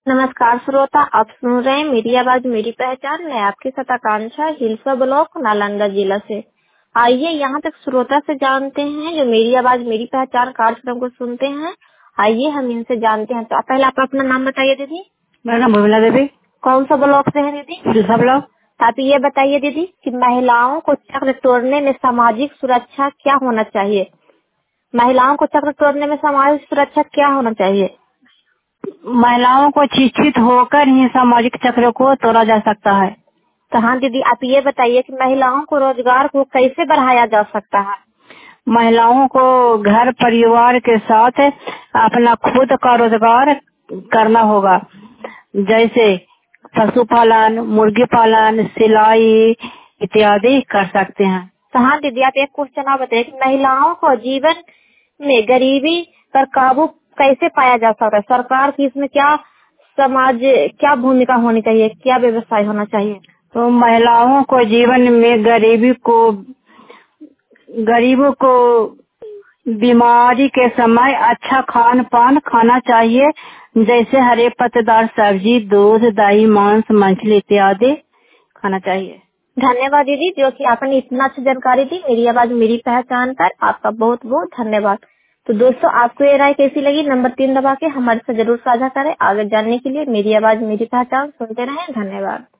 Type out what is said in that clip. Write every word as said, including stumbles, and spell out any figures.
नमस्कार श्रोता, आप सुन रहे हैं मेरी आवाज मेरी पहचान। मैं आपके साथ आकांक्षा, हिलसा ब्लॉक, नालंदा जिला से। आइए यहाँ तक श्रोता से जानते हैं जो मेरी आवाज मेरी पहचान कार्यक्रम को सुनते हैं। आइए हम इनसे जानते हैं। तो आप पहले आप अपना नाम बताइए दीदी। मेरा नाम भूमिला देवी। कौन सा ब्लॉक से है दीदी? हिलसा ब्लॉक। तो आप ये बताइए दीदी कि महिलाओं को चक्र तोड़ने में सामाजिक सुरक्षा क्या होना चाहिए? महिलाओं को चक्र तोड़ने में सामाजिक सुरक्षा क्या होना चाहिए? महिलाओं को शिक्षित होकर ही सामाजिक चक्र को तोड़ा जा सकता है। तो हाँ दीदी, आप ये बताइए कि महिलाओं को रोजगार को कैसे बढ़ाया जा सकता है? महिलाओं को घर परिवार के साथ अपना खुद का रोजगार करना होगा, जैसे पशुपालन, मुर्गी पालन, सिलाई इत्यादि कर सकते हैं। तो हाँ दीदी, आप एक क्वेश्चन आप बताइए कि महिलाओं को जीवन में गरीबी पर काबू कैसे पाया जा सकता है? सरकार की इसमें क्या समाज क्या भूमिका होनी चाहिए, क्या व्यवस्था होना चाहिए? तो महिलाओं को जीवन में गरीबी को गरीबों को बीमारी के समय अच्छा खान पान खाना चाहिए, जैसे हरे पत्तेदार सब्जी, दूध, दही, मांस, मछली इत्यादि खाना चाहिए। धन्यवाद दीदी, जो कि आपने इतना अच्छी जानकारी दी मेरी आवाज मेरी पहचान पर। आपका बहुत बहुत धन्यवाद। तो दोस्तों, आपको ये राय कैसी लगी? नंबर तीन दबा के हमारे से जरूर साझा करें। आगे जानने के लिए मेरी आवाज मेरी पहचान सुनते रहें। धन्यवाद।